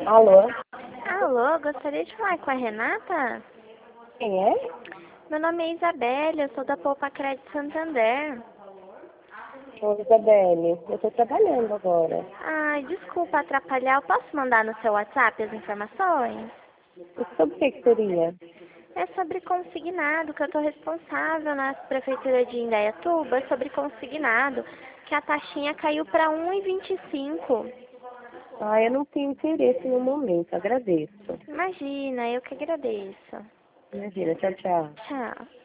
Alô? Alô, gostaria de falar com a Renata? Quem é? Meu nome é Isabelle, eu sou da Poupa Crédito Santander. Ô, Isabelle, eu tô trabalhando agora. Ai, desculpa atrapalhar, eu posso mandar no seu WhatsApp as informações? E sobre o que seria? É sobre consignado, que eu estou responsável na Prefeitura de Indaiatuba, é sobre consignado, que a taxinha caiu para 1,25. Ah, eu não tenho interesse no momento, agradeço. Imagina, eu que agradeço. Imagina, tchau, tchau. Tchau.